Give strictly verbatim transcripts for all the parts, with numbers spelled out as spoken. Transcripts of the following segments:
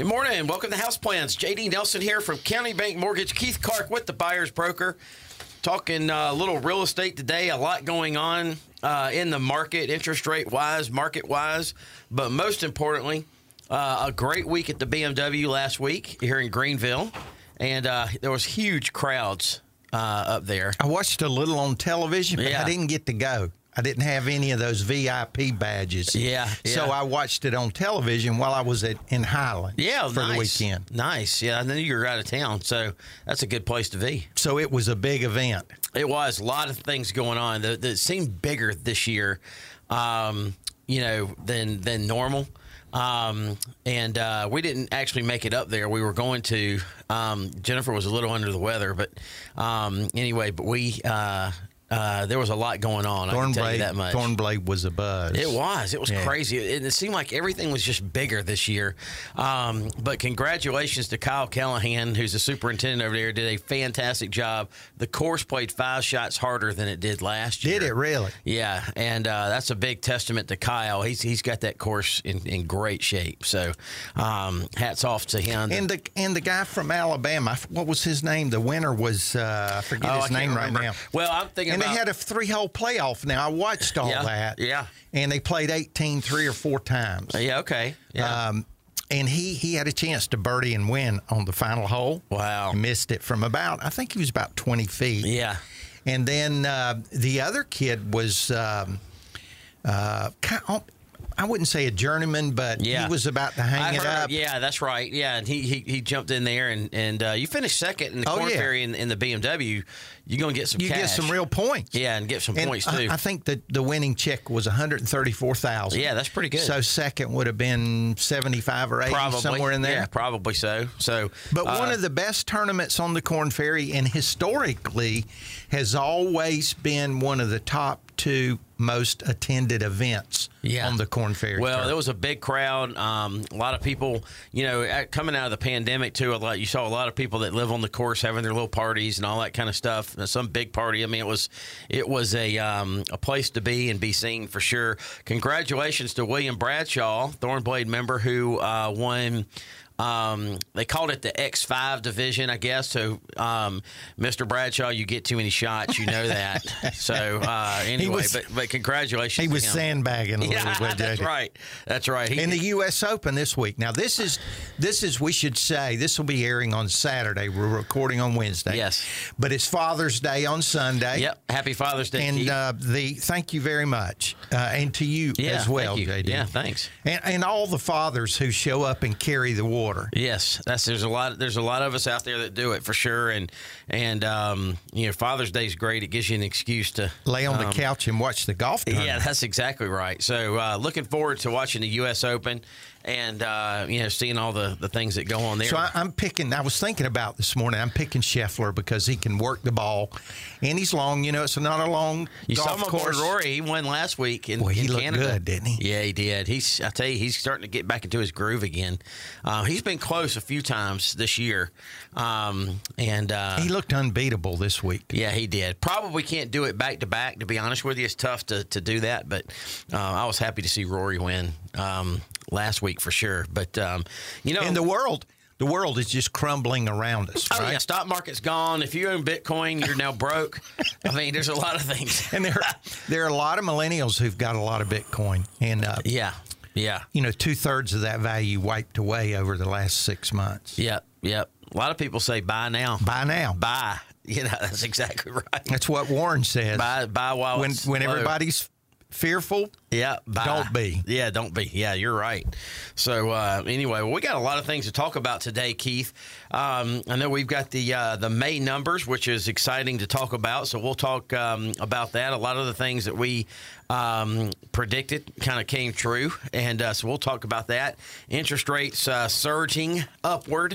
Good morning. Welcome to House Plans. J D Nelson here from County Bank Mortgage. Keith Clark with the Buyer's Broker. Talking a uh, little real estate today. A lot going on uh, in the market, interest rate wise, market wise. But most importantly, uh, a great week at the B M W last week here in Greenville. And uh, there was huge crowds uh, up there. I watched a little on television, but Yeah. I didn't get to go. I didn't have any of those V I P badges. Yeah, So yeah. I watched it on television while I was at in Highland Yeah, for nice. the weekend. Nice. Yeah, I knew you were out of town, so that's a good place to be. So it was a big event. It was a lot of things going on that, that seemed bigger this year, um, you know, than than normal. Um, and uh, we didn't actually make it up there. We were going to. Um, Jennifer was a little under the weather, but um, anyway, but we. Uh, Uh, there was a lot going on. I can tell you Thornblade, that much. Thornblade was a buzz. It was. It was Yeah. crazy. It, it seemed like everything was just bigger this year. Um, but congratulations to Kyle Callahan, who's the superintendent over there, did a fantastic job. The course played five shots harder than it did last year. Did it really? Yeah, and uh, that's a big testament to Kyle. He's he's got that course in, in great shape. So um, hats off to him. And the and the guy from Alabama, what was his name? The winner was uh, I forget Oh, I his can't name right remember. now. Well, I'm thinking And about they had a three-hole playoff. Now I watched all Yeah, that. yeah. And they played eighteen three or four times. yeah, okay. Yeah. Um, and he, he had a chance to birdie and win on the final hole. Wow. He missed it from about, I think he was about twenty feet. yeah. And then uh, the other kid was, um, uh, kind of, I wouldn't say a journeyman, but Yeah. he was about to hang I it heard- up. Yeah, that's right. Yeah, and he he, he jumped in there, and and uh, you finished second in the Oh, Corn yeah. Ferry in, in the B M W. You're gonna get some You cash. get some real points. Yeah, and get some And points I, too. I think that the winning check was one hundred thirty-four thousand. Yeah, that's pretty good. So second would have been seventy-five or eighty, probably somewhere in there. Yeah, probably so. So, But uh, one of the best tournaments on the Corn Ferry, and historically has always been one of the top two most attended events Yeah. on the Corn Ferry. Well, tournament. there was a big crowd. Um, a lot of people, you know, at- coming out of the pandemic too. A lot, you saw a lot of people that live on the course having their little parties and all that kind of stuff. And some big party. I mean, it was, it was a um, a place to be and be seen for sure. Congratulations to William Bradshaw, Thornblade member, who uh, won. Um, they called it the X five division, I guess. So, um, Mister Bradshaw, you get too many shots, you know that. So, uh, anyway, was- but, but congratulations. he to was him. sandbagging a little Yeah, bit. that's didn't he? right. That's right. He, In the U S Open this week. Now, this is this is we should say this will be airing on Saturday. We're recording on Wednesday. Yes. but it's Father's Day on Sunday. Yep. Happy Father's Day, And Keith. uh, the thank you very much, uh, and to you yeah, as well, thank you. J D. Yeah, thanks. And, and all the fathers who show up and carry the water. Yes, that's there's a lot. There's a lot of us out there that do it for sure, and and um, you know, Father's Day is great. It gives you an excuse to Lay on um, the couch and watch the golf tournament. Yeah, that's exactly right. So, uh, looking forward to watching the U S Open and uh, you know, seeing all the, the things that go on there. So I, I'm picking. I was thinking about this morning. I'm picking Scheffler because he can work the ball, and he's long. You know, it's not a long you saw golf him aboard course. Rory. He won last week in, Boy, he in looked Canada. good, didn't he? Yeah, he did. He's. I tell you, he's starting to get back into his groove again. Uh, he's been close a few times this year, um, and uh, He looked unbeatable this week. yeah, he did. Probably can't do it back to back. To be honest with you, it's tough to, to do that. But uh, I was happy to see Rory win um, last week for sure. But um, you know, And the world, the world is just crumbling around us, oh, right? yeah, stock market's gone. If you own Bitcoin, you're now broke. I mean, there's a lot of things. And there, there are a lot of millennials who've got a lot of Bitcoin, and uh, Yeah, yeah, you know, two thirds of that value wiped away over the last six months. yep, yep. A lot of people say buy now. Buy now. Buy. You know, that's exactly right. That's what Warren says. Buy, buy while when it's when low. everybody's fearful, Yeah, buy. Don't be. Yeah, don't be. Yeah, you're right. So uh, anyway, well, we got a lot of things to talk about today, Keith. Um, I know we've got the uh, the May numbers, which is exciting to talk about. So we'll talk um, about that. A lot of the things that we um, predicted kind of came true, and uh, so we'll talk about that. Interest rates uh, surging upward.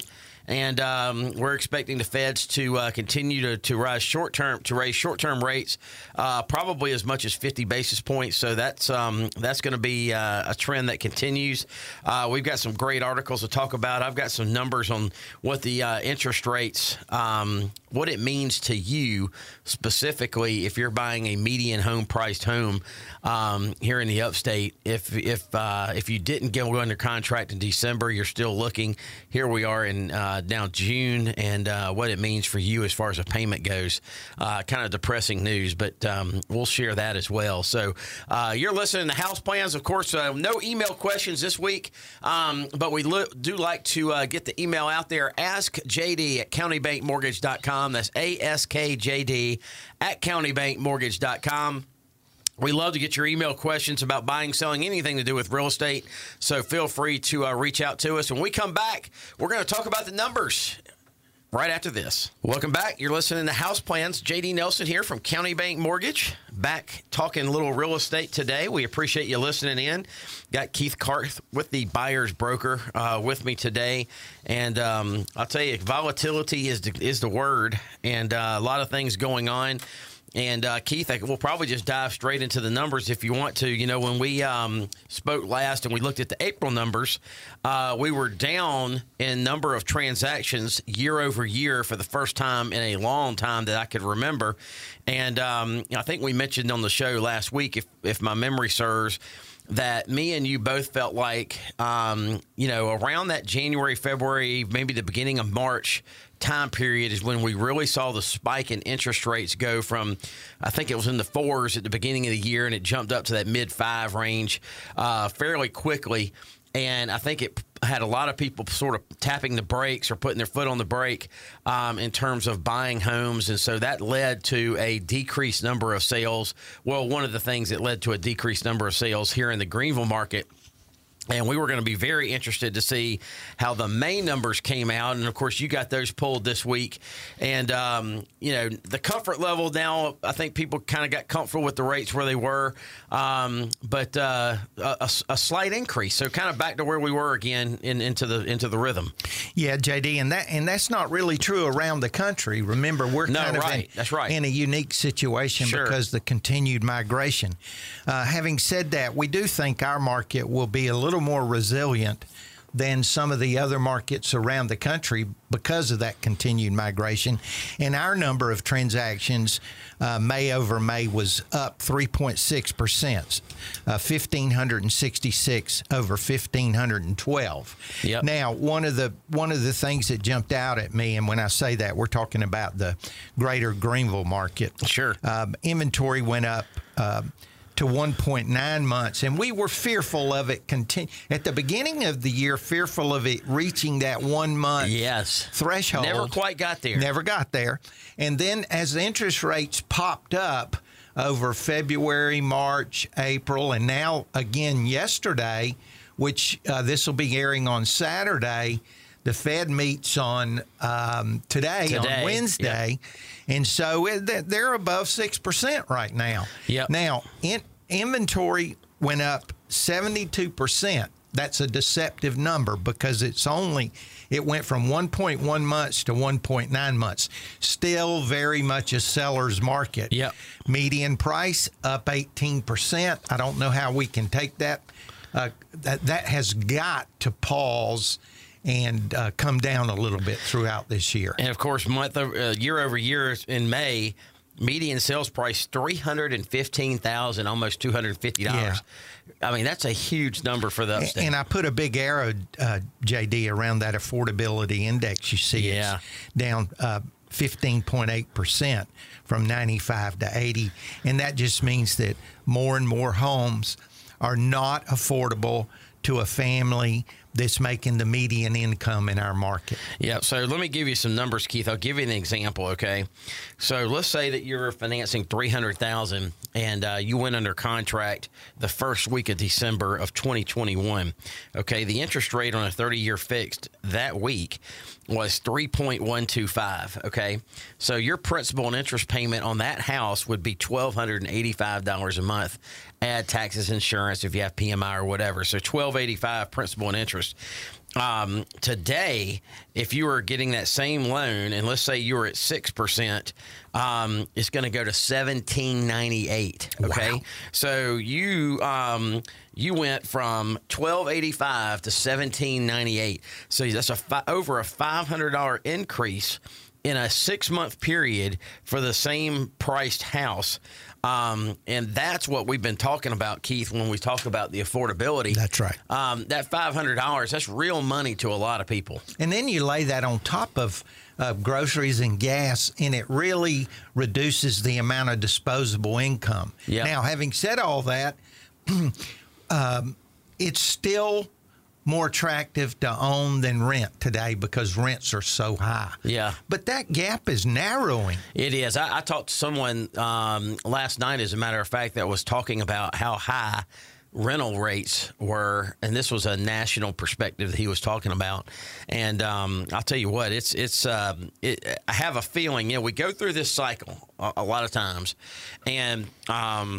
and um, we're expecting the Feds to uh, continue to, to rise short term to raise short term rates, uh, probably as much as fifty basis points. So that's um, that's going to be uh, a trend that continues. Uh, we've got some great articles to talk about. I've got some numbers on what the uh, interest rates, um, what it means to you specifically if you're buying a median home priced home um, here in the upstate. If if uh, if you didn't go under contract in December, you're still looking. Here we are in uh, now June, and uh, what it means for you as far as a payment goes. Uh, kind of depressing news, but um, we'll share that as well. So uh, you're listening to House Plans. Of course, uh, no email questions this week, um, but we lo- do like to uh, get the email out there. Ask J D at county bank mortgage dot com. That's A S K J D at county bank mortgage dot com. We love to get your email questions about buying, selling, anything to do with real estate. So feel free to uh, reach out to us. When we come back, we're going to talk about the numbers right after this. Welcome back. You're listening to House Plans. J D Nelson here from County Bank Mortgage. Back talking a little real estate today. We appreciate you listening in. Got Keith Karth with the Buyer's Broker uh, with me today. And um, I'll tell you, volatility is the, is the word, and uh, a lot of things going on. And, uh, Keith, I, we'll probably just dive straight into the numbers if you want to. You know, when we um, spoke last and we looked at the April numbers, uh, we were down in number of transactions year over year for the first time in a long time that I could remember. And um, I think we mentioned on the show last week, if, if my memory serves, that me and you both felt like, um, you know, around that January, February, maybe the beginning of March time period is when we really saw the spike in interest rates go from, I think it was in the fours at the beginning of the year, and it jumped up to that mid five range uh, fairly quickly. And I think it had a lot of people sort of tapping the brakes or putting their foot on the brake um, in terms of buying homes. And so that led to a decreased number of sales. Well, one of the things that led to a decreased number of sales here in the Greenville market. And we were going to be very interested to see how the May numbers came out. And, of course, you got those pulled this week. And, um, you know, the comfort level now, I think people kind of got comfortable with the rates where they were. Um, but uh, a, a slight increase. So kind of back to where we were again in, into the into the rhythm. Yeah, J D, and that and that's not really true around the country. Remember, we're no, kind right. of in, that's right. in a unique situation Sure. because of the continued migration. Uh, having said that, we do think our market will be a little more resilient than some of the other markets around the country because of that continued migration. And our number of transactions uh, May over May was up three point six percent, uh, one thousand five hundred sixty-six over one thousand five hundred twelve. Yep. Now, one of the one of the things that jumped out at me, and when I say that, we're talking about the greater Greenville market. Sure. Um, inventory went up uh, to one point nine months, and we were fearful of it continue at the beginning of the year, fearful of it reaching that one month yes. threshold. Never quite got there. Never got there. And then as the interest rates popped up over February, March, April, and now again yesterday, which uh, this will be airing on Saturday, the Fed meets on um, today, Today, on Wednesday. Yep. And so it, they're above six percent right now. Yep. Now, in, inventory went up seventy-two percent. That's a deceptive number because it's only, it went from one point one months to one point nine months. Still very much a seller's market. Yep. Median price up eighteen percent. I don't know how we can take that. Uh, that, that has got to pause and uh, come down a little bit throughout this year. And, of course, month over, uh, year over year in May, median sales price three hundred fifteen thousand dollars, almost two hundred fifty dollars. Yeah. I mean, that's a huge number for the upstate. And I put a big arrow, uh, J D, around that affordability index. You see yeah. it's down uh, fifteen point eight percent from ninety-five to eighty. And that just means that more and more homes are not affordable to a family that's making the median income in our market. Yeah, so let me give you some numbers, Keith. I'll give you an example, okay? So let's say that you're financing three hundred thousand dollars and uh, you went under contract the first week of December of twenty twenty-one. Okay, the interest rate on a thirty-year fixed that week was three point one two five, okay? So your principal and interest payment on that house would be one thousand two hundred eighty-five dollars a month. Add taxes, insurance, if you have P M I or whatever. So twelve eighty-five principal and interest. Um, today, if you were getting that same loan, and let's say you were at six percent, um, it's going to go to seventeen ninety eight. Okay, Wow. so you um, you went from twelve eighty five to seventeen ninety eight. So that's a fi- over a five hundred dollar increase in a six month period for the same priced house. Um, and that's what we've been talking about, Keith, when we talk about the affordability. That's right. Um, that five hundred dollars, that's real money to a lot of people. And then you lay that on top of uh, groceries and gas, and it really reduces the amount of disposable income. Yeah. Now, having said all that, um, it's still more attractive to own than rent today because rents are so high. Yeah. But that gap is narrowing. It is. I, I talked to someone um, last night, as a matter of fact, that was talking about how high rental rates were, and this was a national perspective that he was talking about. And um, I'll tell you what, it's it's. Um, it, I have a feeling, you know, we go through this cycle a, a lot of times, and um,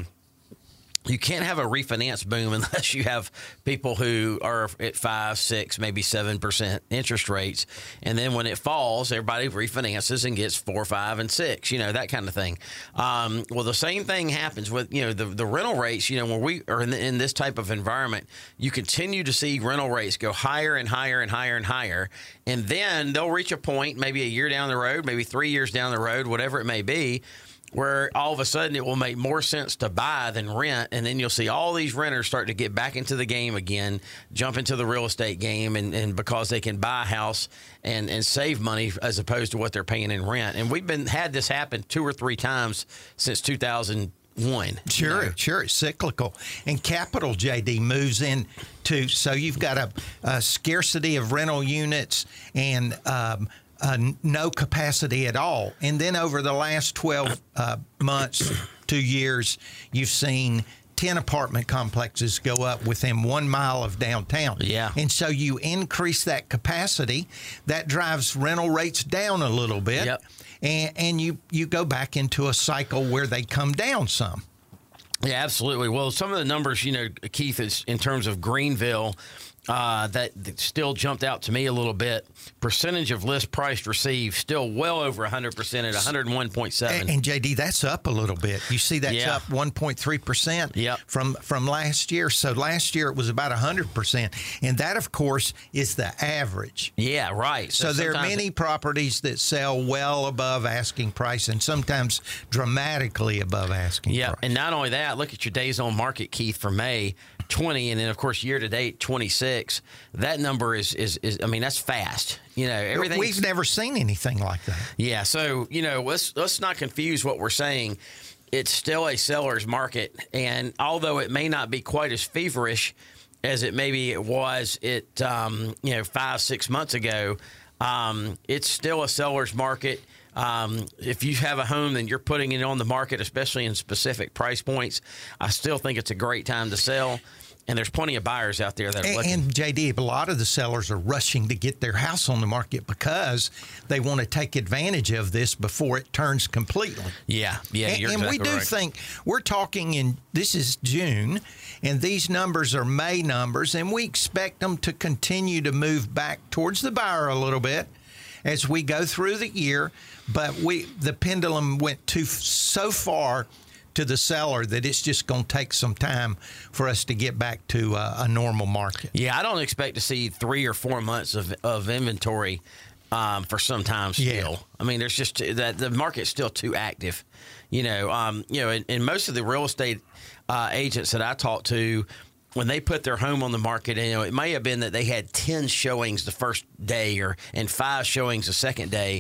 you can't have a refinance boom unless you have people who are at five, six, maybe seven percent interest rates, and then when it falls, everybody refinances and gets four, five, and six. You know, that kind of thing. Um, well, the same thing happens with you know the the rental rates. You know, when we are in, the, in this type of environment, you continue to see rental rates go higher and higher and higher and higher, and then they'll reach a point, maybe a year down the road, maybe three years down the road, whatever it may be, where all of a sudden it will make more sense to buy than rent, and then you'll see all these renters start to get back into the game again, jump into the real estate game, and, and because they can buy a house and, and save money as opposed to what they're paying in rent. And we've been had this happen two or three times since two thousand one. Sure, you know? sure. It's cyclical. And capital, J D, moves in to, so you've got a, a scarcity of rental units and um, uh, no capacity at all. And then over the last twelve uh, months, two years, you've seen ten apartment complexes go up within one mile of downtown. Yeah. And so you increase that capacity. That drives rental rates down a little bit. Yep. And, and you, you go back into a cycle where they come down some. Yeah, absolutely. Well, some of the numbers, you know, Keith, is in terms of Greenville, uh, that, that still jumped out to me a little bit. Percentage of list price received still well over one hundred percent at one hundred one point seven. And, and J D, that's up a little bit. You see that's Yeah. up one point three percent Yep. from, from last year. So last year it was about one hundred percent. And that, of course, is the average. Yeah, right. So, there are sometimes- many properties that sell well above asking price and sometimes dramatically above asking Yeah, price. and not only that, look at your days on market, Keith, for May, twenty, and then of course year to date twenty-six. That number is is, is I mean, that's fast. You know, everything. We've never seen anything like that. Yeah, so you know, let's let's not confuse what we're saying. It's still a seller's market, and although it may not be quite as feverish as it maybe it was it um, you know five six months ago, um, it's still a seller's market. Um, if you have a home and you're putting it on the market, especially in specific price points, I still think it's a great time to sell. And there's plenty of buyers out there that are And, looking. and J D, a lot of the sellers are rushing to get their house on the market because they want to take advantage of this before it turns completely. yeah, yeah, And, you're and we exactly do right. think we're talking in this is June, and these numbers are May numbers, and we expect them to continue to move back towards the buyer a little bit as we go through the year. But we the pendulum went too so far to the seller that it's just going to take some time for us to get back to uh, a normal market. Yeah, I don't expect to see three or four months of, of inventory um, for some time still. Yeah. I mean, there's just that the market's still too active. You know, um, you know, and, and most of the real estate uh, agents that I talk to, when they put their home on the market, you know, it may have been that they had ten showings the first day or and five showings the second day.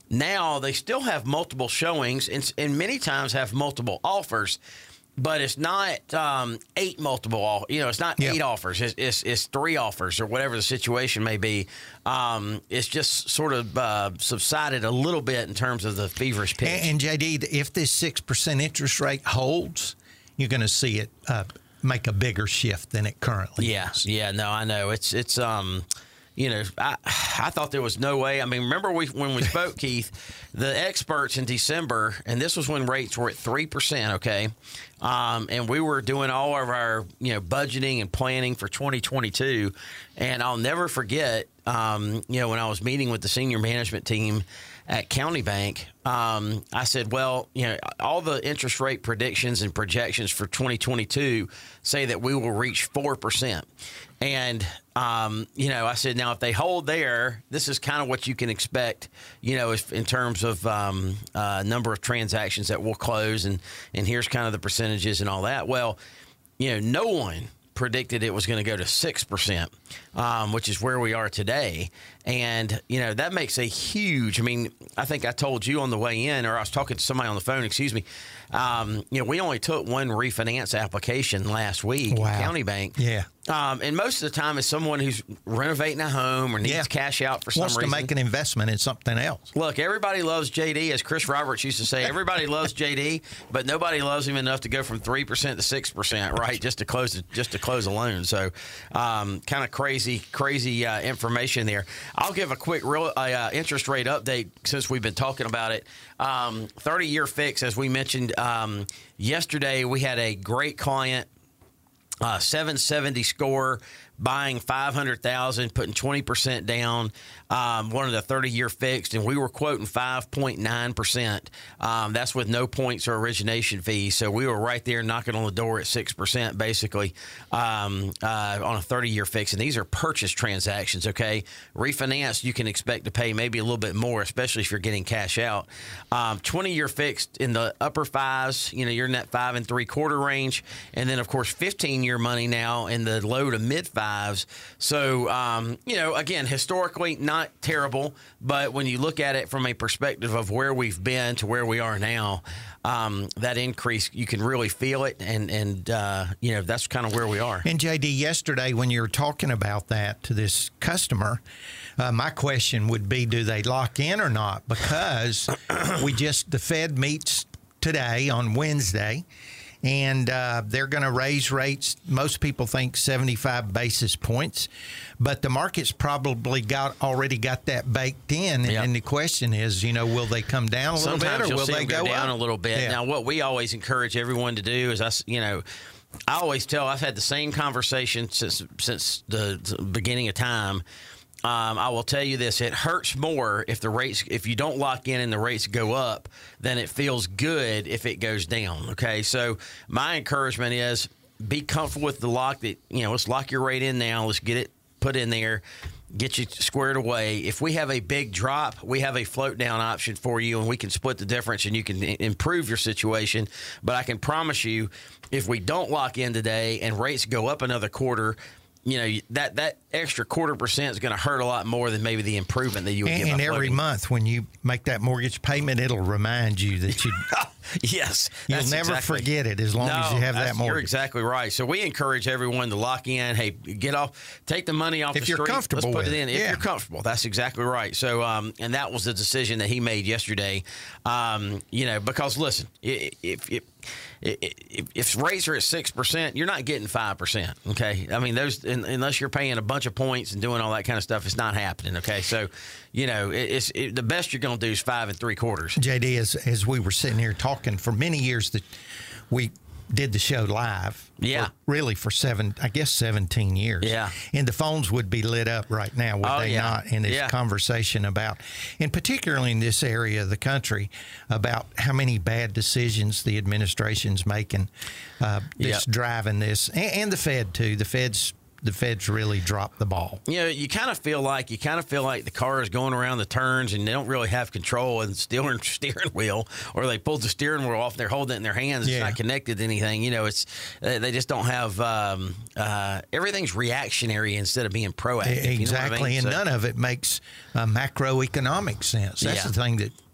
Now they still have multiple showings and, and many times have multiple offers, but it's not um, eight multiple. You know, it's not Yep. eight offers. It's, it's it's three offers or whatever the situation may be. Um, it's just sort of uh, subsided a little bit in terms of the feverish pitch. And, and J D, if this six percent interest rate holds, you're going to see it uh, make a bigger shift than it currently yeah, is. yeah. No, I know it's it's um. you know, I I thought there was no way. I mean, remember we when we spoke, Keith, the experts in December, and this was when rates were at three percent. Okay, um, and we were doing all of our you know budgeting and planning for twenty twenty-two, and I'll never forget, um, you know, when I was meeting with the senior management team at County Bank, um, I said, well, you know, all the interest rate predictions and projections for twenty twenty-two say that we will reach four percent. And, um, you know, I said, now, if they hold there, this is kind of what you can expect, you know, if, in terms of um, uh, number of transactions that will close. And, and here's kind of the percentages and all that. Well, you know, no one predicted it was going to go to six percent, um, which is where we are today. And, you know, that makes a huge, I mean, I think I told you on the way in, or I was talking to somebody on the phone, excuse me, um, you know, we only took one refinance application last week wow. at County Bank. Yeah. Um, and most of the time it's someone who's renovating a home or needs yeah. cash out for some Wants reason. Wants to make an investment in something else. Look, everybody loves J D, as Chris Roberts used to say. Everybody loves J D, but nobody loves him enough to go from three percent to six percent, right, just to close just to close a loan. So um, kind of crazy, crazy uh, information there. I'll give a quick real uh, interest rate update since we've been talking about it. Um, thirty-year fix, as we mentioned um, yesterday, we had a great client. Uh, seven seventy score, buying five hundred thousand, putting twenty percent down, um, one of the thirty-year fixed, and we were quoting five point nine percent. Um, that's with no points or origination fees. So we were right there knocking on the door at six percent, basically, um, uh, on a thirty-year fix. And these are purchase transactions, okay? Refinance, you can expect to pay maybe a little bit more, especially if you're getting cash out. Um, twenty-year fixed in the upper fives, you know, you're in that five and three-quarter range. And then, of course, fifteen-year money now in the low to mid-fives. So, um, you know, again, historically, not terrible, but when you look at it from a perspective of where we've been to where we are now, um, that increase, you can really feel it, and, and uh, you know, that's kind of where we are. And, J D, yesterday when you were talking about that to this customer, uh, my question would be, do they lock in or not? Because we just, the Fed meets today on Wednesday, and uh, they're going to raise rates. Most people think seventy-five basis points, but the market's probably got already got that baked in. Yep. And the question is, you know, will they come down a little Sometimes bit, or you'll will see they them go, go down up? a little bit? Yeah. Now, what we always encourage everyone to do is, us, you know, I always tell, I've had the same conversation since since the, the beginning of time. Um, I will tell you this: it hurts more if the rates, if you don't lock in and the rates go up, than it feels good if it goes down. Okay, so my encouragement is be comfortable with the lock. That you know, let's lock your rate in now. Let's get it put in there, get you squared away. If we have a big drop, we have a float down option for you, and we can split the difference, and you can improve your situation. But I can promise you, if we don't lock in today and rates go up another quarter, you know, that, that extra quarter percent is going to hurt a lot more than maybe the improvement that you would And, get. and by every floating. month when you make that mortgage payment, it'll remind you that you Yes. you'll that's never exactly. forget it as long no, as you have that that's- mortgage. You're exactly right. So we encourage everyone to lock in. Hey, get off, take the money off If the you're street. comfortable Let's put with it in. it. If Yeah. you're comfortable, that's exactly right. So, um, and that was the decision that he made yesterday. Um, you know, because listen, if if if, if, if rates are at six percent, you're not getting five percent. Okay, I mean those unless you're paying a bunch of points and doing all that kind of stuff, it's not happening. Okay, so you know it, it's it, the best you're going to do is five and three quarters. J D, as as we were sitting here talking for many years, that we did the show live. Yeah. For, really for seven, I guess seventeen years. Yeah. And the phones would be lit up right now, would Oh, they yeah. not? In this Yeah. conversation about, and particularly in this area of the country, about how many bad decisions the administration's making, uh, that's Yep. driving this, and, and the Fed too. The Fed's the Fed's really dropped the ball. You know, you kind of feel like you kind of feel like the car is going around the turns and they don't really have control and steering steering wheel, or they pulled the steering wheel off and they're holding it in their hands. It's Yeah. not connected to anything. You know, it's they they just don't have um, uh, everything's reactionary instead of being proactive. Exactly, You know what I mean? and So- none of it makes uh, macroeconomic sense. That's Yeah. the thing that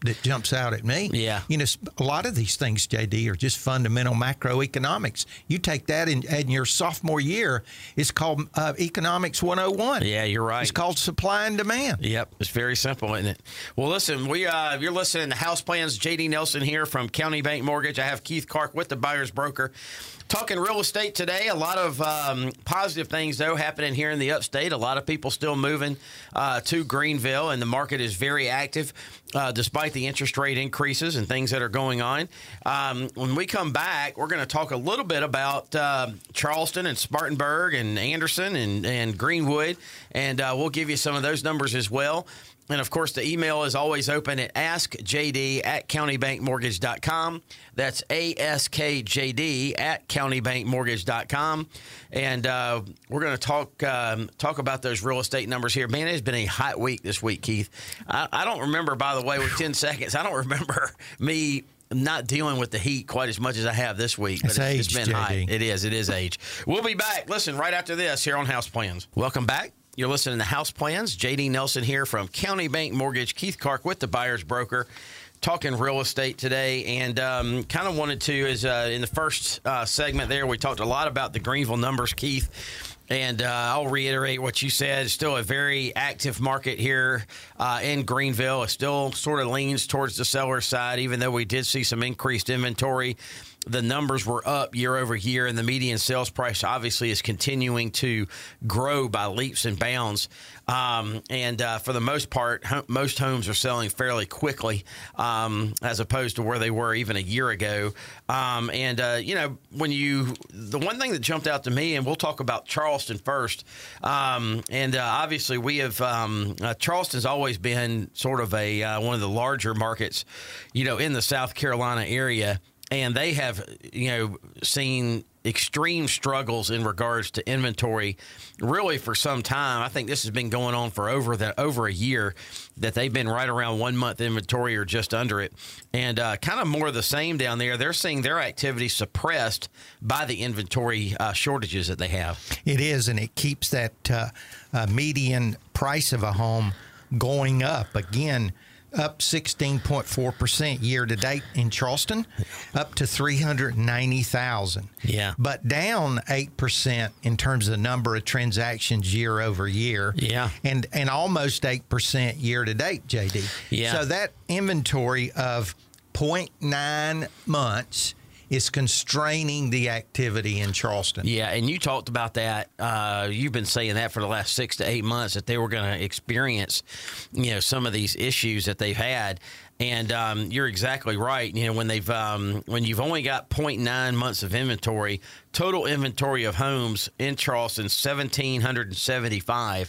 that jumps out at me. Yeah. You know, a lot of these things, J D, are just fundamental macroeconomics. You take that in, in your sophomore year, it's called uh, Economics one oh one. Yeah, you're right. It's called supply and demand. Yep, it's very simple, isn't it? Well, listen, we uh, you're listening to House Plans. J D Nelson here from County Bank Mortgage. I have Keith Clark with the Buyer's Broker. Talking real estate today. A lot of um, positive things, though, happening here in the upstate. A lot of people still moving uh, to Greenville, and the market is very active uh, despite the interest rate increases and things that are going on. Um, when we come back, we're going to talk a little bit about uh, Charleston and Spartanburg and Anderson and, and Greenwood, and uh, we'll give you some of those numbers as well. And, of course, the email is always open at ask j d at county bank mortgage dot com. That's A S K J D at county bank mortgage dot com. And uh, we're going to talk um, talk about those real estate numbers here. Man, it's been a hot week this week, Keith. I, I don't remember, by the way, with ten seconds, I don't remember me not dealing with the heat quite as much as I have this week. But it's, it's, age, it's been J D. hot. It is. It is age. We'll be back. Listen, right after this here on House Plans. Welcome back. You're listening to House Plans. J D Nelson here from County Bank Mortgage. Keith Clark with the Buyer's Broker. Talking real estate today, and um, kind of wanted to, is uh, in the first uh, segment there, we talked a lot about the Greenville numbers, Keith. And uh, I'll reiterate what you said. It's still a very active market here uh, in Greenville. It still sort of leans towards the seller side, even though we did see some increased inventory. The numbers were up year over year, and the median sales price obviously is continuing to grow by leaps and bounds. Um, and uh, for the most part, ho- most homes are selling fairly quickly um, as opposed to where they were even a year ago. Um, and, uh, you know, when you the one thing that jumped out to me, and we'll talk about Charleston first. Um, and uh, obviously, we have um, uh, Charleston's always been sort of a uh, one of the larger markets, you know, in the South Carolina area. And they have, you know, seen extreme struggles in regards to inventory really for some time. I think this has been going on for over the, over a year, that they've been right around one month inventory or just under it. And uh, kind of more of the same down there. They're seeing their activity suppressed by the inventory uh, shortages that they have. It is, and it keeps that uh, uh, median price of a home going up. Again, up sixteen point four percent year to date in Charleston, up to three hundred ninety thousand. Yeah. But down eight percent in terms of the number of transactions year over year. Yeah. And and almost eight percent year to date, J D. Yeah. So that inventory of zero point nine months is constraining the activity in Charleston. Yeah, and you talked about that. Uh, you've been saying that for the last six to eight months, that they were going to experience, you know, some of these issues that they've had. And um, you're exactly right. You know, when they've um, when you've only got zero point nine months of inventory, total inventory of homes in Charleston, one thousand seven hundred seventy-five,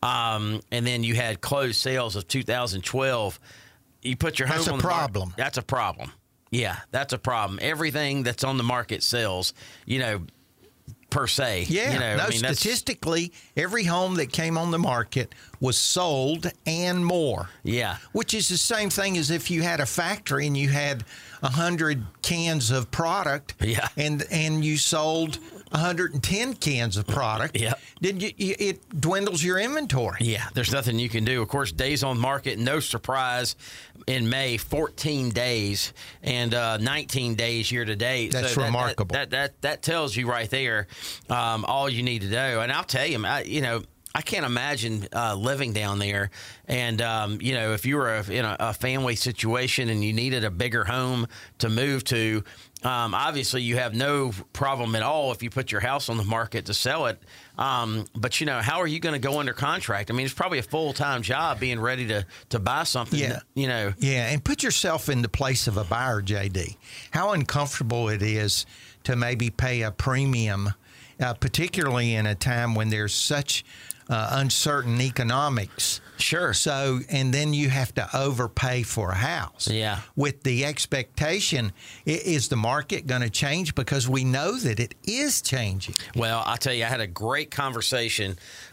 um, and then you had closed sales of two thousand twelve. You put your home That's a on the market, problem. That's a problem. Yeah, that's a problem. Everything that's on the market sells, you know, per se. Yeah, you know, no, I mean, that's- statistically, every home that came on the market was sold and more. Yeah. Which is the same thing as if you had a factory and you had one hundred cans of product. Yeah. And, and you sold one hundred ten cans of product. Yeah. Then you, you, it dwindles your inventory. Yeah, there's nothing you can do. Of course, days on market, no surprise, in May, fourteen days and uh, nineteen days year to date. That's so that, remarkable. That, that that that tells you right there um, all you need to know. And I'll tell you, I, you know, I can't imagine uh, living down there. And, um, you know, if you were a, in a, a family situation and you needed a bigger home to move to, um, obviously you have no problem at all if you put your house on the market to sell it. Um, but, you know, how are you going to go under contract? I mean, it's probably a full-time job being ready to, to buy something, Yeah. you know. Yeah, and put yourself in the place of a buyer, J D. How uncomfortable it is to maybe pay a premium, uh, particularly in a time when there's such uh, uncertain economics. Sure. So, and then you have to overpay for a house. Yeah. With the expectation, i- is the market going to change? Because we know that it is changing. Well, I'll tell you, I had a great conversation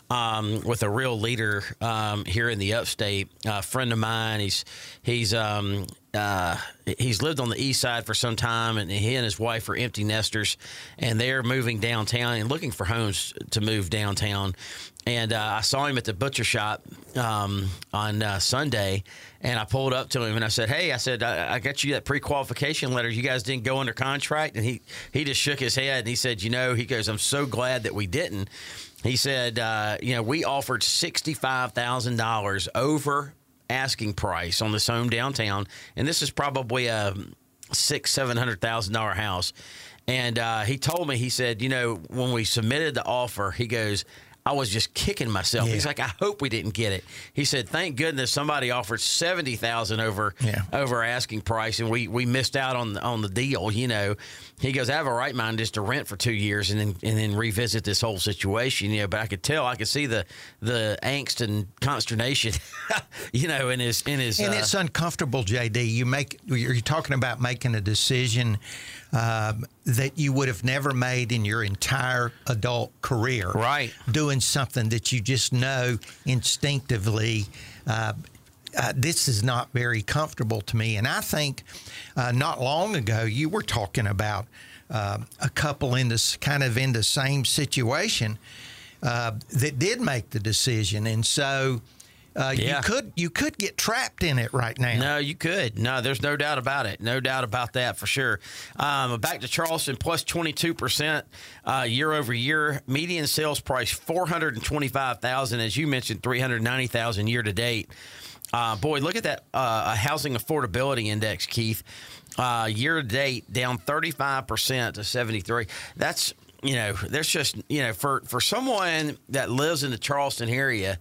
um, with a real leader um, here in the upstate. A friend of mine. He's he's um, uh, he's lived on the east side for some time, and he and his wife are empty nesters, and they're moving downtown and looking for homes to move downtown. And uh, I saw him at the butcher shop um, on uh, Sunday, and I pulled up to him and I said, "Hey," I said, I, I got you that pre-qualification letter. You guys didn't go under contract?" And he, he just shook his head and he said, "You know," he goes, "I'm so glad that we didn't." He said, uh, "You know, we offered sixty-five thousand dollars over asking price on this home downtown, and this is probably a six, seven hundred thousand dollar house." And uh, he told me, he said, "You know, when we submitted the offer," he goes, "I was just kicking myself." Yeah. He's like, "I hope we didn't get it." He said, "Thank goodness somebody offered seventy thousand over yeah. over asking price, and we, we missed out on the, on the deal." You know, he goes, "I have a right mind just to rent for two years and then and then revisit this whole situation." You know, but I could tell, I could see the the angst and consternation, you know, in his in his. And uh, it's uncomfortable, J D. You make you're talking about making a decision um, that you would have never made in your entire adult career, right? Doing something that you just know instinctively, uh, uh, this is not very comfortable to me. And I think uh, not long ago you were talking about uh, a couple in this kind of in the same situation uh, that did make the decision, and so. Uh, yeah. You could you could get trapped in it right now. No, you could. No, there's no doubt about it. No doubt about that for sure. Um, back to Charleston, plus twenty-two percent uh, year over year. Median sales price four hundred twenty-five thousand dollars, as you mentioned, three hundred ninety thousand dollars year to date. Uh, boy, look at that uh, housing affordability index, Keith. Uh, year to date, down thirty-five percent to seventy-three. That's, you know, there's just, you know, for, for someone that lives in the Charleston area,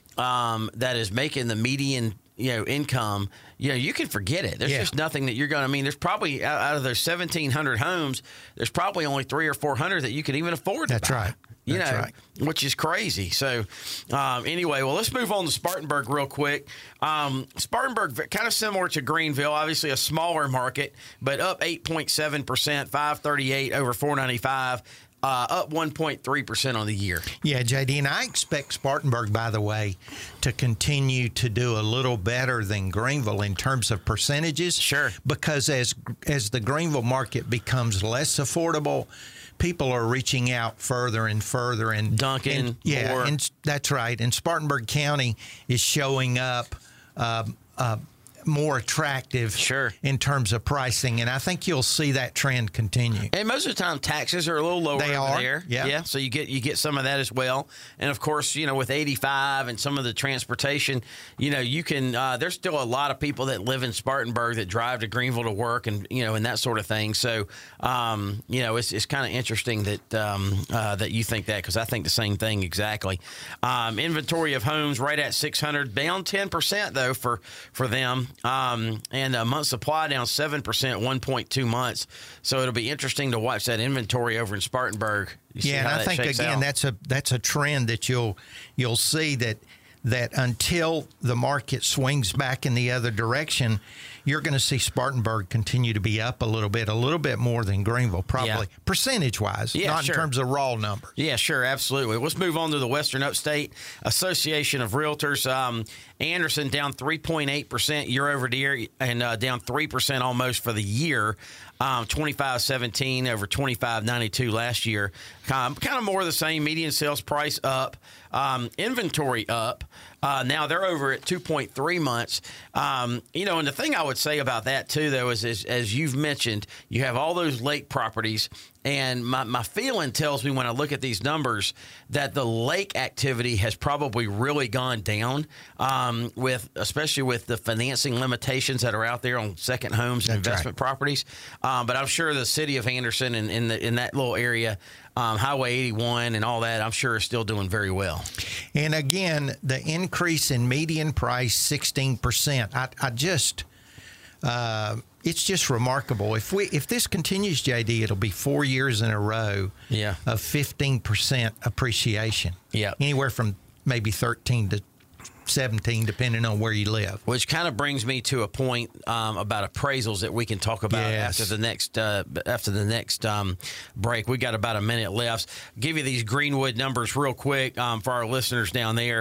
Um, that is making the median, you know, income, you know, you can forget it. There's yeah. just nothing that you're going to, I mean, there's probably, out, out of those seventeen hundred homes, there's probably only three or four hundred that you could even afford to That's buy. right. You That's know, right. which is crazy. So, um, anyway, well, let's move on to Spartanburg real quick. Um, Spartanburg, kind of similar to Greenville, obviously a smaller market, but up eight point seven percent, five thirty-eight over four ninety-five. Uh, up one point three percent on the year. Yeah, J D, and I expect Spartanburg, by the way, to continue to do a little better than Greenville in terms of percentages. Sure. Because as as the Greenville market becomes less affordable, people are reaching out further and further. And Duncan, and, yeah, Moore. and that's right. And Spartanburg County is showing up uh, uh, more attractive Sure. in terms of pricing, and I think you'll see that trend continue. And most of the time, taxes are a little lower They over are, there. yeah. yeah. So you get you get some of that as well. And of course, you know, with eighty-five and some of the transportation, you know, you can. Uh, there's still a lot of people that live in Spartanburg that drive to Greenville to work, and you know, and that sort of thing. So, um, you know, it's it's kind of interesting that um, uh, that you think that, because I think the same thing exactly. Um, inventory of homes right at six hundred, down ten percent though for for them. Um, and a month supply down seven percent, one point two months. So it'll be interesting to watch that inventory over in Spartanburg. You see Yeah, and how I that think shakes again out. that's a that's a trend that you'll you'll see that that until the market swings back in the other direction, you're going to see Spartanburg continue to be up a little bit, a little bit more than Greenville, probably Yeah. percentage wise, Yeah, not sure. in terms of raw numbers. Yeah, sure, absolutely. Let's move on to the Western Upstate Association of Realtors. Um, Anderson down three point eight percent year over year, and uh, down three percent almost for the year. Um, twenty-five seventeen over twenty-five ninety-two last year. Kind of, kind of more of the same. Median sales price up, um, inventory up. Uh, now they're over at two point three months. Um, you know, and the thing I would say about that too, though, is, is as you've mentioned, you have all those lake properties. And my, my feeling tells me when I look at these numbers that the lake activity has probably really gone down, um, with especially with the financing limitations that are out there on second homes and That's investment right. properties. Um, but I'm sure the city of Anderson and in, the, in that little area, um, Highway eighty-one and all that, I'm sure is still doing very well. And again, the increase in median price, sixteen percent. I, I just, uh, it's just remarkable. If we if this continues, J D, it'll be four years in a row Yeah. of fifteen percent appreciation. Yeah. Anywhere from maybe thirteen to seventeen, depending on where you live. Which kind of brings me to a point um, about appraisals that we can talk about Yes. after the next uh, after the next um, break. We got about a minute left. Give you these Greenwood numbers real quick um, for our listeners down there.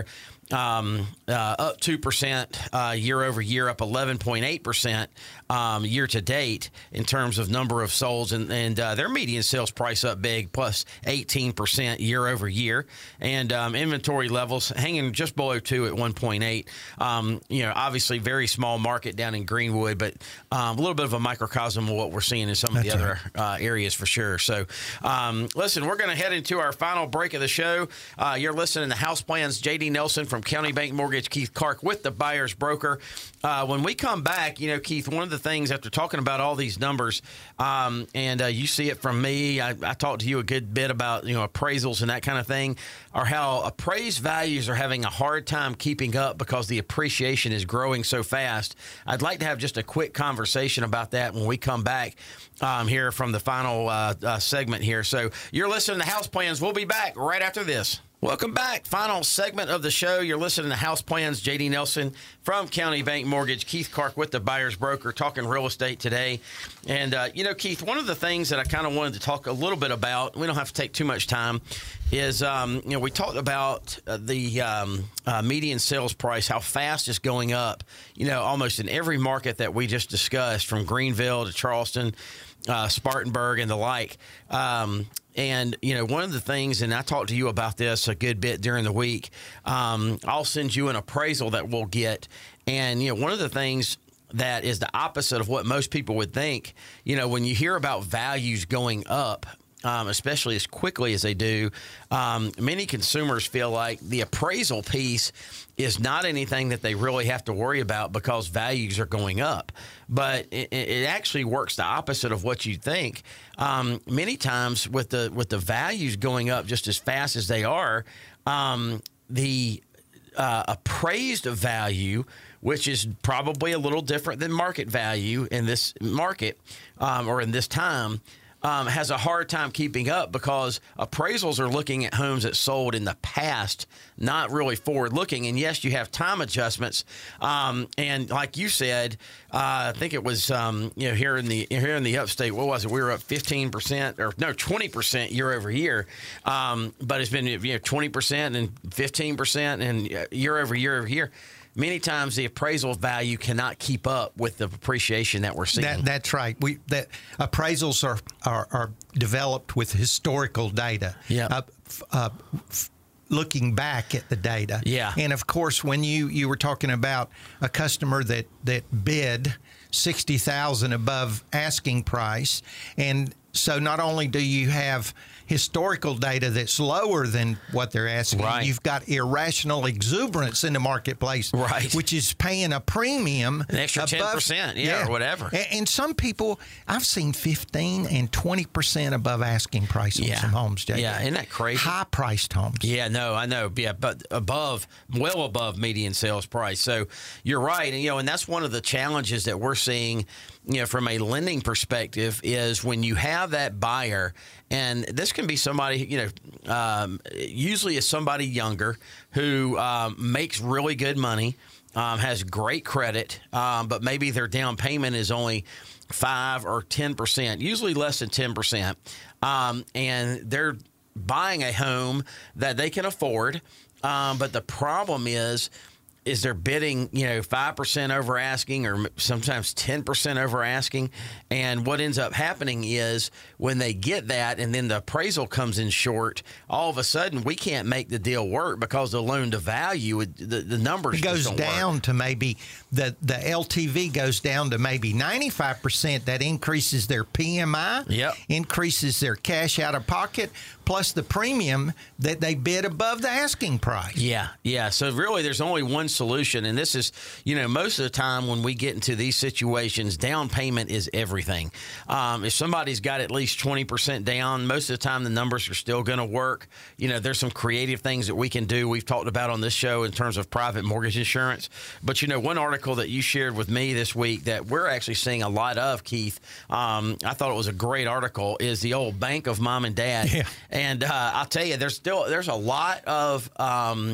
Um, uh, up two percent uh, year over year, up eleven point eight percent um, year to date in terms of number of solds, and, and uh, their median sales price up big, plus eighteen percent year over year, and um, inventory levels hanging just below two at one point eight. Um, you know, obviously very small market down in Greenwood, but um, a little bit of a microcosm of what we're seeing in some of That's the other uh, areas for sure. So, um, listen, we're going to head into our final break of the show. Uh, you're listening to House Plans. J D Nelson from County Bank Mortgage, Keith Clark with the Buyer's Broker. Uh, when we come back, you know, Keith, one of the things after talking about all these numbers, um, and uh, you see it from me, I, I talked to you a good bit about, you know, appraisals and that kind of thing, are how appraised values are having a hard time keeping up because the appreciation is growing so fast. I'd like to have just a quick conversation about that when we come back um, here from the final uh, uh, segment here. So you're listening to House Plans. We'll be back right after this. Welcome back. Final segment of the show. You're listening to House Plans. J D Nelson from County Bank Mortgage. Keith Clark with the Buyer's Broker, talking real estate today. And, uh, you know, Keith, one of the things that I kind of wanted to talk a little bit about, we don't have to take too much time, is, um, you know, we talked about uh, the um, uh, median sales price, how fast it's going up, you know, almost in every market that we just discussed, from Greenville to Charleston, uh, Spartanburg, and the like. Um And, you know, one of the things, and I talked to you about this a good bit during the week, um, I'll send you an appraisal that we'll get. And, you know, one of the things that is the opposite of what most people would think, you know, when you hear about values going up, um, especially as quickly as they do, um, many consumers feel like the appraisal piece is not anything that they really have to worry about because values are going up. But it, it actually works the opposite of what you think. Um, many times with the with the values going up just as fast as they are, um, the uh, appraised value, which is probably a little different than market value in this market um, or in this time, Um, has a hard time keeping up because appraisals are looking at homes that sold in the past, not really forward looking. And yes, you have time adjustments. Um, and like you said, uh, I think it was um, you know here in the here in the upstate, what was it? We were up fifteen percent or no twenty percent year over year. Um, but it's been you know twenty percent and fifteen percent and year over year over year. Many times the appraisal value cannot keep up with the appreciation that we're seeing. That, that's right. We that appraisals are are, are developed with historical data. Yeah. Uh, f- uh, f- looking back at the data. Yeah. And of course, when you, you were talking about a customer that that bid sixty thousand above asking price, and so not only do you have historical data that's lower than what they're asking, right. You've got irrational exuberance in the marketplace, right. which is paying a premium, an extra ten percent, yeah, yeah, or whatever. And, and some people, I've seen fifteen and twenty percent above asking price on yeah. some homes, Jay. Yeah, isn't that crazy? High priced homes. Yeah, no, I know. Yeah, but above, well above median sales price. So you're right, and you know, and that's one of the challenges that we're seeing, you know, from a lending perspective, is when you have that buyer, and this can be somebody, you know, um, usually is somebody younger who um, makes really good money, um, has great credit, um, but maybe their down payment is only five or ten percent, usually less than ten percent, um, and they're buying a home that they can afford, um, but the problem is, is they're bidding, you know, five percent over asking or sometimes ten percent over asking. And what ends up happening is when they get that and then the appraisal comes in short, all of a sudden we can't make the deal work because the loan to value, the, the numbers it goes just don't down work. to maybe the, the L T V goes down to maybe ninety-five percent. That increases their P M I, yep. increases their cash out of pocket, plus the premium that they bid above the asking price. Yeah, yeah. So really there's only one solution, and this is, you know, most of the time when we get into these situations, down payment is everything. Um, if somebody's got at least twenty percent down, most of the time the numbers are still going to work. You know, there's some creative things that we can do. We've talked about on this show in terms of private mortgage insurance. But, you know, one article that you shared with me this week that we're actually seeing a lot of, Keith, um, I thought it was a great article, is the old bank of mom and dad. Yeah. And uh, I'll tell you, there's still there's a lot of um,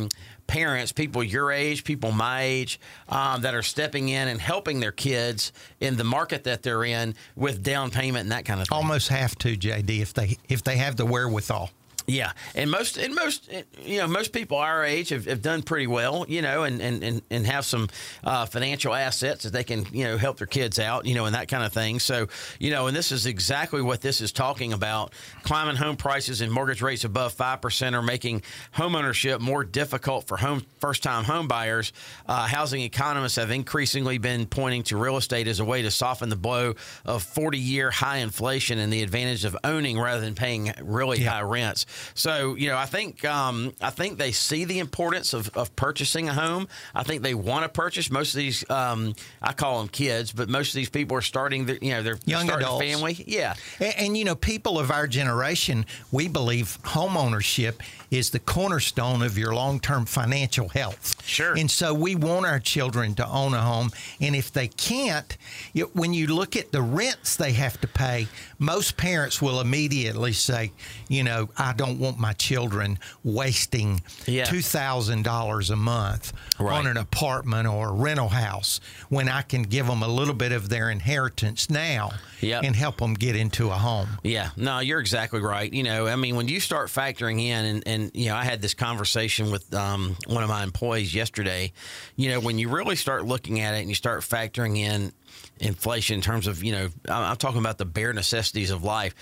parents, people your age, people my age, um, that are stepping in and helping their kids in the market that they're in with down payment and that kind of thing. Almost have to, J D, if they if they have the wherewithal. Yeah, and most and most you know most people our age have, have done pretty well, you know, and and, and, and have some uh, financial assets that they can you know help their kids out, you know, and that kind of thing. So you know, and this is exactly what this is talking about. Climbing home prices and mortgage rates above five percent are making homeownership more difficult for home first-time home buyers. Uh, housing economists have increasingly been pointing to real estate as a way to soften the blow of forty-year high inflation and the advantage of owning rather than paying really yeah. high rents. So, you know, I think um, I think they see the importance of, of purchasing a home. I think they want to purchase. Most of these, um, I call them kids, but most of these people are starting, their, you know, they're young starting adults. a family. Yeah. And, and, you know, people of our generation, we believe home ownership is the cornerstone of your long-term financial health. Sure. And so we want our children to own a home. And if they can't, you, when you look at the rents they have to pay, most parents will immediately say, you know, I don't want my children wasting yeah. two thousand dollars a month right. on an apartment or a rental house when I can give them a little bit of their inheritance now yep. and help them get into a home. Yeah, no, you're exactly right. You know, I mean, when you start factoring in, and, and you know, I had this conversation with um, one of my employees yesterday, you know, when you really start looking at it and you start factoring in inflation in terms of, you know, I'm talking about the bare necessities of life.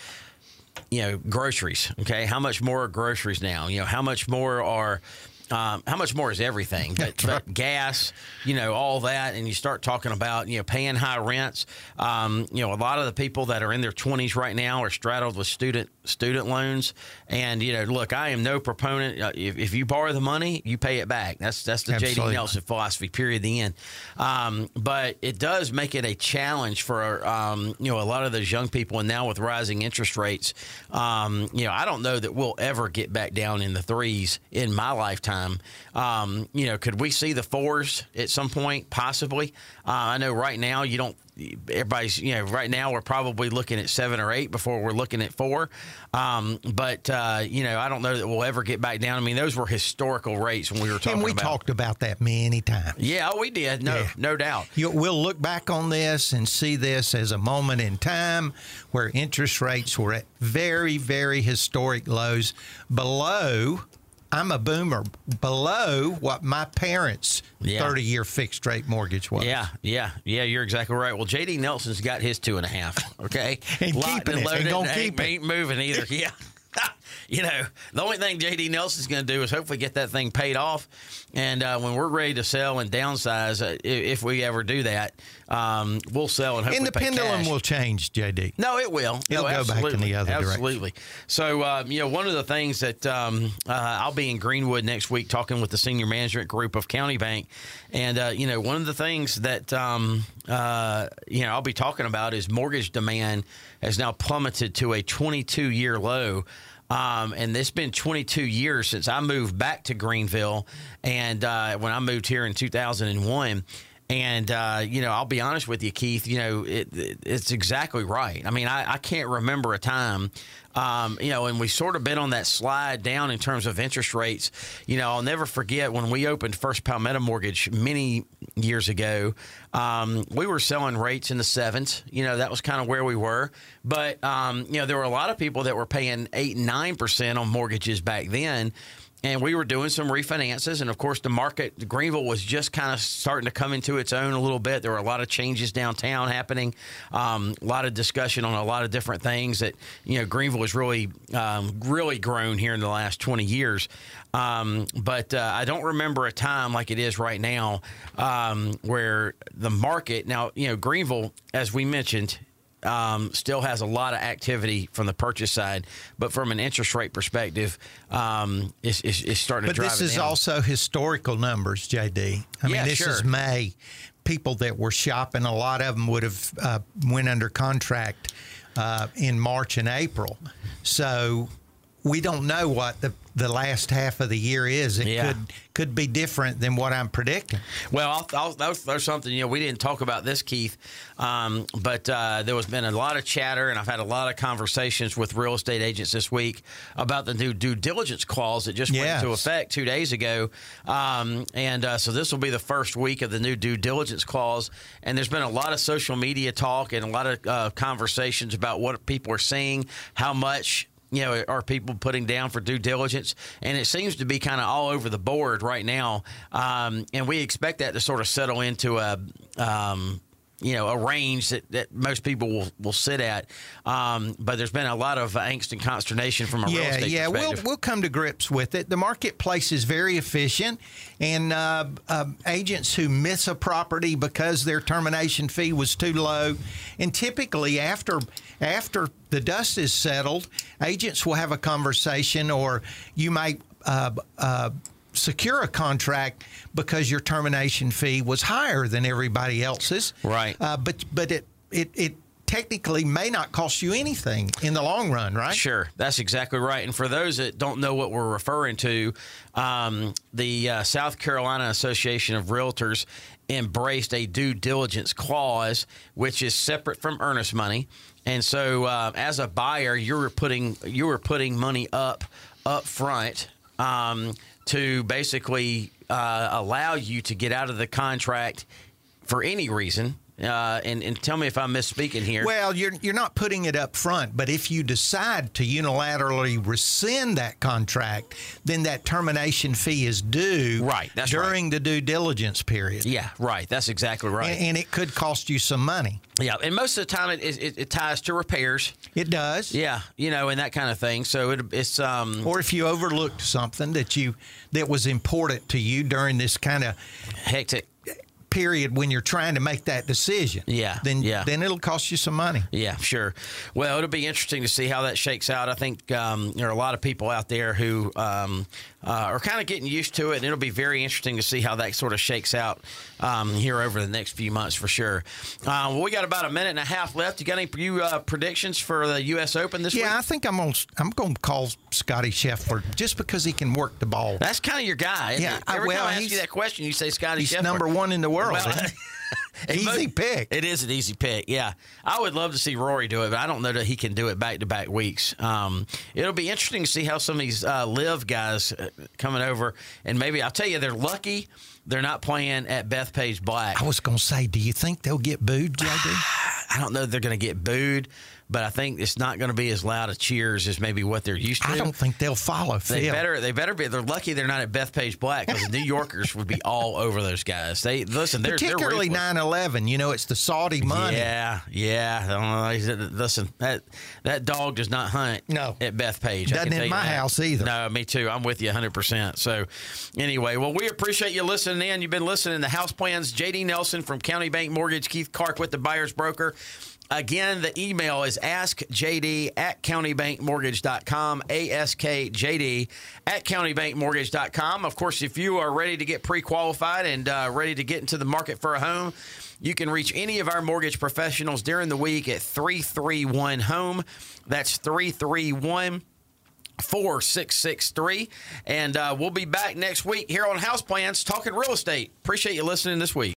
You know, groceries. Okay, how much more are groceries now? You know, how much more are, um, how much more is everything? But, but gas, you know, all that, and you start talking about, you know, paying high rents. Um, you know, a lot of the people that are in their twenties right now are straddled with student student loans. And you know, look, I am no proponent. Uh, if, if you borrow the money, you pay it back. That's that's the J D Nelson philosophy. Period. The end. Um, but it does make it a challenge for um, you know a lot of those young people. And now with rising interest rates, um, you know, I don't know that we'll ever get back down in the threes in my lifetime. Um, you know, could we see the fours at some point? Possibly. Uh, I know right now you don't. Everybody's, you know, right now we're probably looking at seven or eight before we're looking at four. Um, but, uh, you know, I don't know that we'll ever get back down. I mean, those were historical rates when we were talking about. And we about. talked about that many times. Yeah, we did. No, yeah. no doubt. You, we'll look back on this and see this as a moment in time where interest rates were at very, very historic lows below. I'm a boomer, below what my parents' yeah. thirty-year fixed-rate mortgage was. Yeah, yeah, yeah, you're exactly right. Well, J D Nelson's got his two and a half, okay? and keeping and it, and gonna keep ain't, it. Ain't moving either, yeah. You know, the only thing J D Nelson's going to do is hopefully get that thing paid off. And uh, when we're ready to sell and downsize, uh, if, if we ever do that, um, we'll sell and hopefully And the pay pendulum cash. will change, J D. No, it will. It'll no, go absolutely. back in the other absolutely. direction. So, um, you know, one of the things that um, uh, I'll be in Greenwood next week talking with the senior management group of County Bank. And, uh, you know, one of the things that, um, uh, you know, I'll be talking about is mortgage demand has now plummeted to a twenty-two year low. Um, and it's been twenty-two years since I moved back to Greenville, and uh, when I moved here in two thousand one. And, uh, you know, I'll be honest with you, Keith, you know, it, it, it's exactly right. I mean, I, I can't remember a time, um, you know, and we sort of been on that slide down in terms of interest rates. You know, I'll never forget when we opened First Palmetto Mortgage many years ago, um, we were selling rates in the sevens. You know, that was kind of where we were. But, um, you know, there were a lot of people that were paying eight and nine percent on mortgages back then. And we were doing some refinances. And, of course, the market, Greenville was just kind of starting to come into its own a little bit. There were a lot of changes downtown happening, um, a lot of discussion on a lot of different things that, you know, Greenville has really, um, really grown here in the last twenty years. Um, but uh, I don't remember a time like it is right now um, where the market, now, you know, Greenville, as we mentioned, Um, still has a lot of activity from the purchase side, but from an interest rate perspective, um, it's, it's, it's starting but to drive it down. But this is also historical numbers, J D. I yeah, mean, this sure. is May. People that were shopping, a lot of them would have uh, went under contract uh, in March and April. So we don't know what the the last half of the year is. It Yeah. could could be different than what I'm predicting. Well, I'll, I'll, there's, there's something, you know, we didn't talk about this, Keith, um, but uh, there has been a lot of chatter, and I've had a lot of conversations with real estate agents this week about the new due diligence clause that just Yes. went into effect two days ago. Um, and uh, so this will be the first week of the new due diligence clause. And there's been a lot of social media talk and a lot of uh, conversations about what people are seeing, how much you know, are people putting down for due diligence? And it seems to be kind of all over the board right now. Um, and we expect that to sort of settle into a, um, you know, a range that, that most people will, will sit at. Um, but there's been a lot of angst and consternation from a real Yeah, estate yeah, we'll perspective. we'll come to grips with it. The marketplace is very efficient, and uh, uh, agents who miss a property because their termination fee was too low, and typically after after the dust is settled, agents will have a conversation, or you might uh, uh, secure a contract because your termination fee was higher than everybody else's. Right. Uh, but but it it it. technically may not cost you anything in the long run, right? Sure, that's exactly right. And for those that don't know what we're referring to, um, the uh, South Carolina Association of Realtors embraced a due diligence clause, which is separate from earnest money. And so, uh, as a buyer, you were putting you were putting money up up front um, to basically uh, allow you to get out of the contract for any reason. Uh, and, and tell me if I'm misspeaking here. Well, you're you're not putting it up front, but if you decide to unilaterally rescind that contract, then that termination fee is due Right, that's during right. the due diligence period. Yeah, right. That's exactly right. And, and it could cost you some money. Yeah, and most of the time it, it, it ties to repairs. It does. Yeah, you know, and that kind of thing. So it, it's um Or if you overlooked something that you that was important to you during this kind of hectic. period when you're trying to make that decision. Yeah, Then yeah. then it'll cost you some money. Yeah, sure. Well, it'll be interesting to see how that shakes out. I think um, there are a lot of people out there who um, uh, are kind of getting used to it, and it'll be very interesting to see how that sort of shakes out um, here over the next few months for sure. Uh, well, we got about a minute and a half left. You got any you, uh, predictions for the U S Open this Yeah, week? I think I'm going. I'm going to call Scotty Scheffler just because he can work the ball. That's kind of your guy. Isn't Yeah, it? I- Every well, time I ask he's- you that question, you say Scotty He's Scheffler. number one in the world. Well, isn't he? And Easy most- pick. It is an easy pick, yeah. I would love to see Rory do it, but I don't know that he can do it back-to-back weeks. Um, it'll be interesting to see how some of these uh, live guys uh, coming over, and maybe, I'll tell you, they're lucky they're not playing at Bethpage Black. I was going to say, do you think they'll get booed, J D? I don't know if they're going to get booed, but I think it's not going to be as loud of cheers as maybe what they're used to. I don't think they'll follow They Phil. better, they better be. They're lucky they're not at Bethpage Black, because the New Yorkers would be all over those guys. They listen, they're Particularly they're nine eleven. You know, it's the Saudi money. Yeah, yeah. I don't know. He said, listen, that that dog does not hunt No. at Bethpage. I Doesn't can tell in you my that. house either. No, me too. I'm with you one hundred percent. So, anyway, well, we appreciate you listening in. You've been listening to House Plans. J D Nelson from County Bank Mortgage, Keith Clark with the Buyer's Broker. Again, the email is askjd at countybankmortgage dot com, A S K J D at countybankmortgage dot com. Of course, if you are ready to get pre-qualified and uh, ready to get into the market for a home, you can reach any of our mortgage professionals during the week at three three one home. That's three three one four six six three. And uh, we'll be back next week here on House Plans talking real estate. Appreciate you listening this week.